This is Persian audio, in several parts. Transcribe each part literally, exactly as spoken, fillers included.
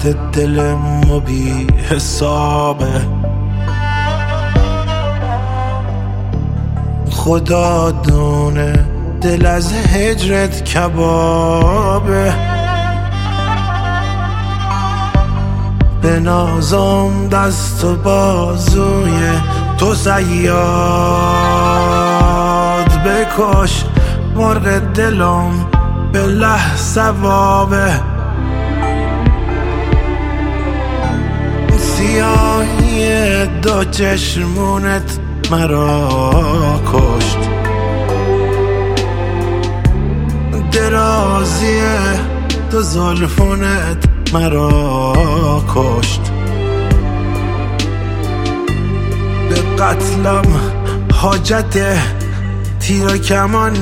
درد دل ما بی حسابه. خدا دونه دل از هجرت کبابه. به نازم دست و بازوی تو صیاد بکش، مرغ دلم به له ثوابه. سیاهی دو چشمونت مرا کشت، درازی دو زلفونت مرا کشت. به قتلم حاجت تیر و کمان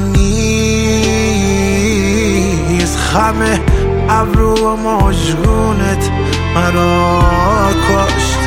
نیست، خم ابرو و مژگونت مرا کشت.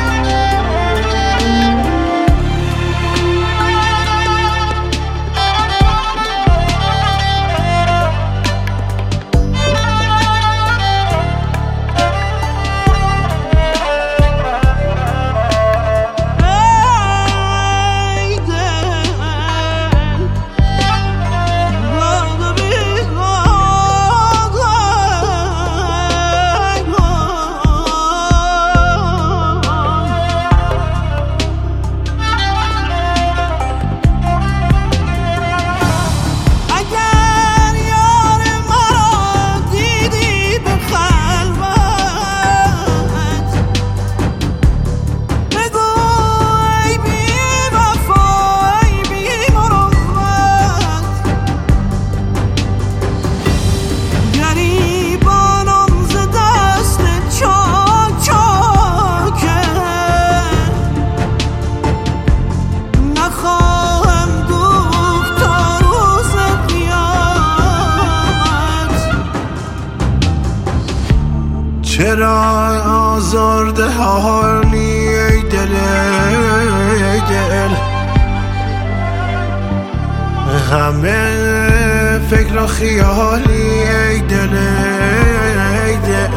چرا آزرده حالی ای دل ای دل، همه فکر و خیالی ای دل ای دل.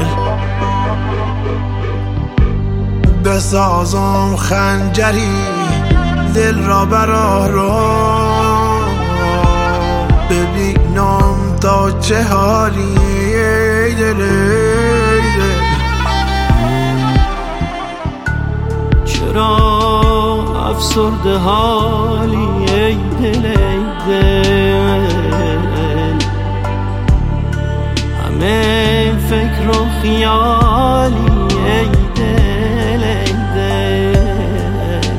بسازم خنجری دل را برآرم، ببینم تا چه حالی ای دل ای دل. چرا افسرده حالی ای دل ای دل، همه فکر و خیالی ای دل ای دل.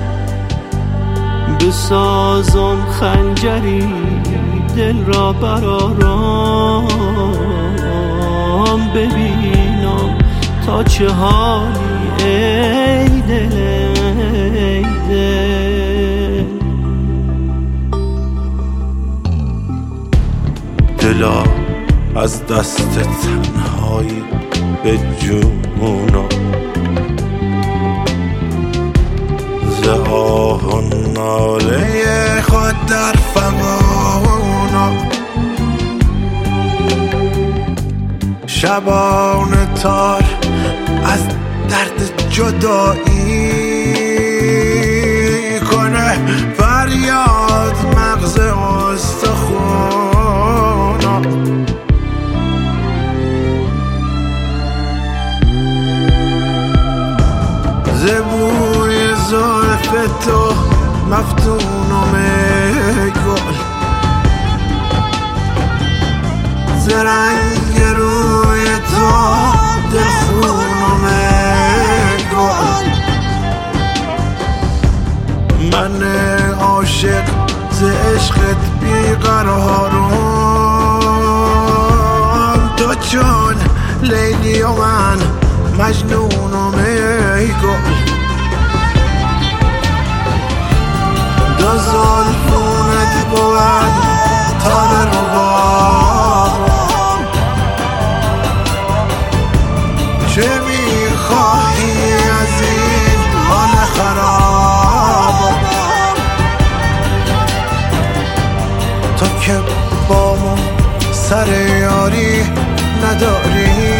بسازم خنجری دل را برآرم، ببینم تا چه حالی ای دل ای دل. دلا از دست تنهایی به جونم، ز آه و ناله خود در فغانم. شبان تار از درد جدایی کنه فریاد مغز استخونم. ز بوی زلف تو مفتونم ای گل، ز رنگ روی تو دلخونم ای گل. من عاشق ز عشقت بیقرارم، تو چون لیلی و من مجنونم ای گل. دو زلفونت بود تاب ربابم، چه میخواهی از این حال خرابم؟ تو که با ما سر یاری نداری،